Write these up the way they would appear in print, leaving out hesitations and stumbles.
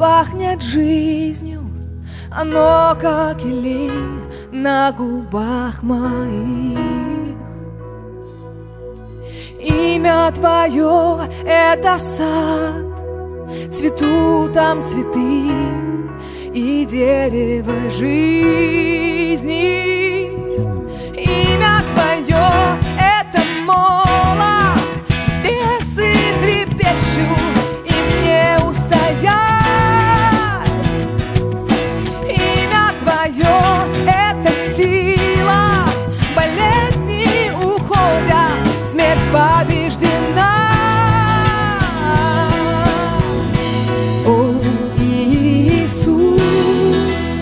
пахнет жизнью, оно как елей на губах моих. Имя Твое — это сад, цветут там цветы и дерево жизни. Имя Твое — это молот, весы трепещут, им не устоять. Имя Твое — это сила, болезни уходят, смерть побеждена. О, Иисус,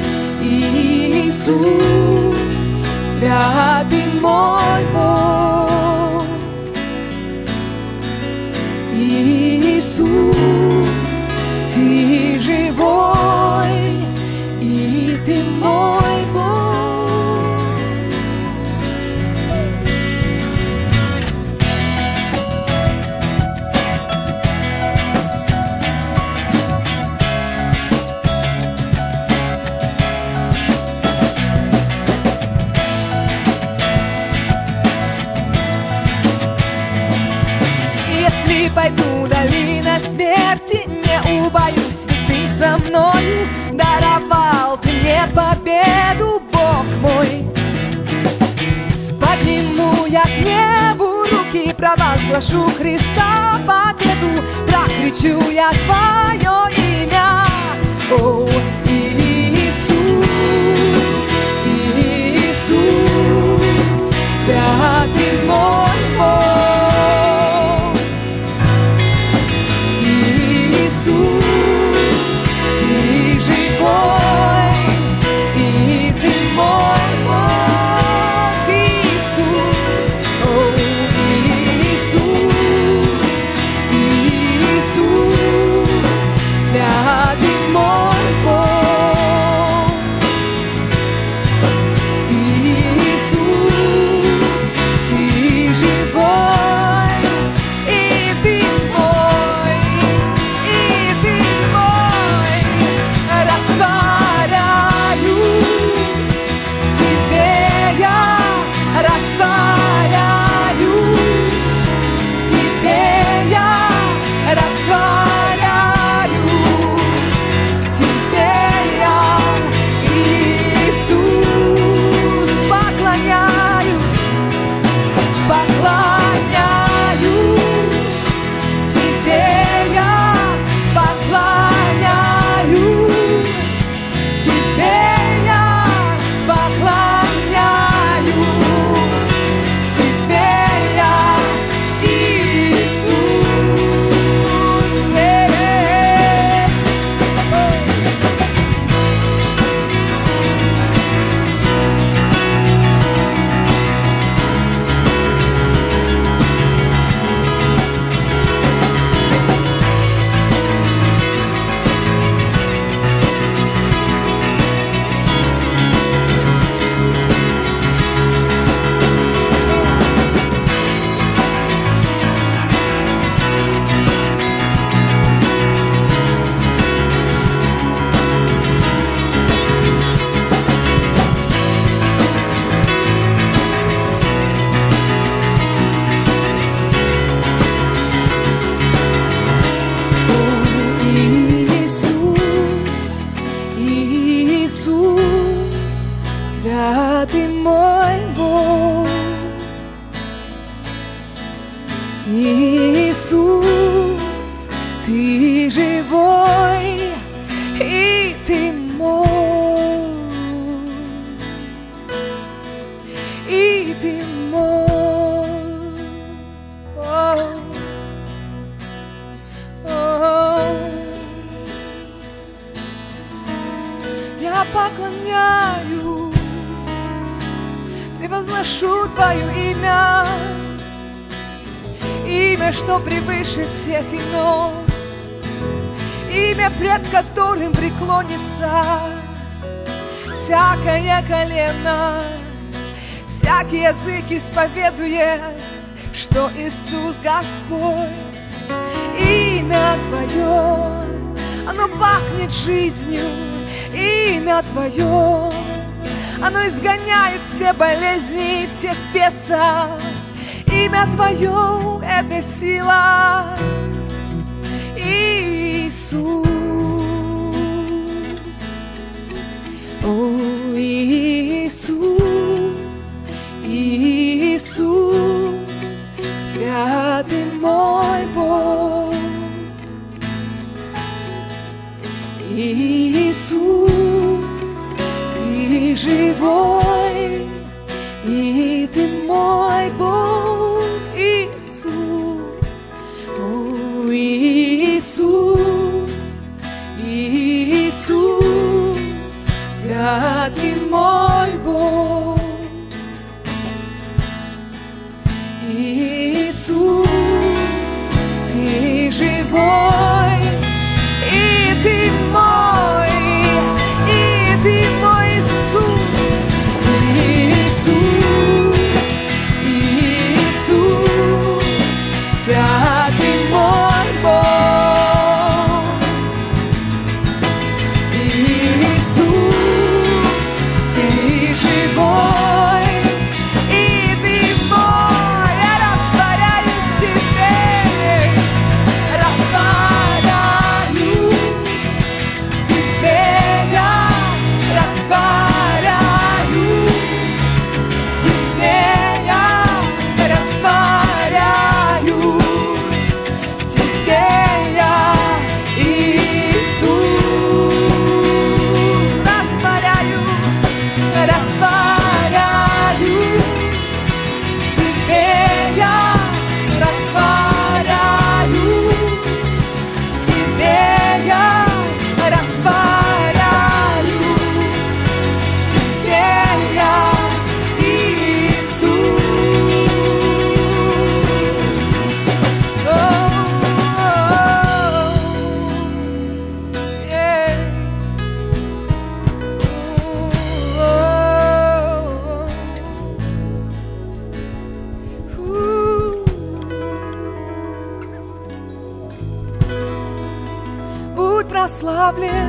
Иисус, святый мой Бог. Иисус, Ты живой, и Ты мой Бог. Если пойду долина смерти, не убоюсь, ведь Ты со мною. Даровал Ты мне победу, Бог мой. Подниму я к небу руки, провозглашу Христа победу, прокричу я Твое имя. О, Иисус, Иисус, святый мой Бог. Иисус, Ты живой, и Ты мой Бог. Иисус, о, Иисус, Иисус, святый мой Бог. Иисус, Ты живой, и Ты мой, и Ты мой. Растворяюсь в Тебе я, растворяюсь в Тебе я, растворяюсь в Тебе я. Иисус, поклоняюсь, поклоняюсь Тебе я, поклоняюсь Тебе я, поклоняюсь Тебе я, Иисус. Иисус, святый мой Бог. Иисус, Ты живой, и Ты мой, и Ты мой. О, о. Я поклоняюсь, превозношу Твое имя, имя, что превыше всех имен, имя, пред которым преклонится всякое колено, всякий язык исповедует, что Иисус Господь. Имя Твое, оно пахнет жизнью, имя Твое. Оно изгоняет все болезни, всех бесов. Имя Твое — это сила, Иисус. О, Иисус, Иисус, святый мой Бог. Иисус, Ты живой, и Ты мой Бог. Иисус, о, Иисус, Иисус, святый мой Бог. Иисус, Ты живой, и Ты мой, Иисус. Иисус, Иисус, святый мой Бог. Иисус, Ты живой, и Ты мой. Я растворяюсь в Тебе, растворяюсь в Тебе, я растворяюсь в Тебе, я растворяюсь в Тебе, я, Иисус, растворяюсь в Тебе, я растворяюсь в Тебе, я растворяюсь в Тебе, я, Иисус. Будь прославлен,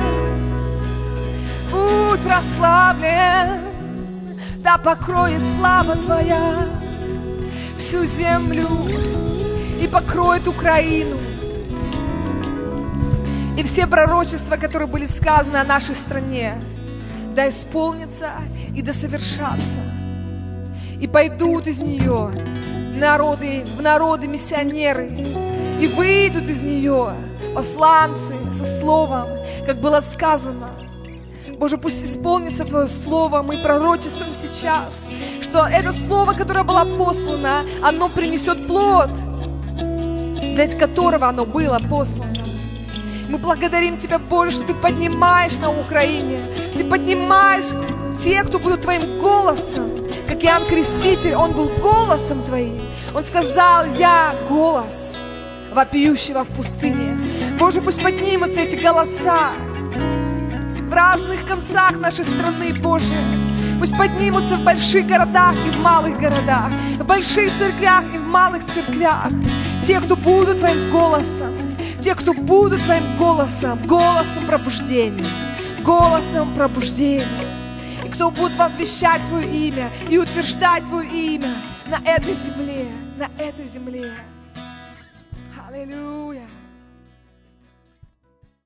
будь прославлен, да покроет слава Твоя всю землю и покроет Украину. И все пророчества, которые были сказаны о нашей стране, да исполнится и да совершатся. И пойдут из нее народы, в народы миссионеры, и выйдут из нее посланцы со словом, как было сказано. Боже, пусть исполнится Твое Слово, мы пророчествуем сейчас, что это Слово, которое было послано, оно принесет плод, для которого оно было послано. Мы благодарим Тебя, Боже, что Ты поднимаешь на Украине, Ты поднимаешь тех, кто будут Твоим голосом, как Иоанн Креститель, он был голосом Твоим. Он сказал: я голос вопиющего в пустыне. Боже, пусть поднимутся эти голоса в разных концах нашей страны, Боже. Пусть поднимутся в больших городах и в малых городах, в больших церквях и в малых церквях. Те, кто будут Твоим голосом, те, кто будут Твоим голосом, голосом пробуждения, голосом пробуждения. И кто будет возвещать Твое имя и утверждать Твое имя на этой земле, на этой земле. Аллилуйя.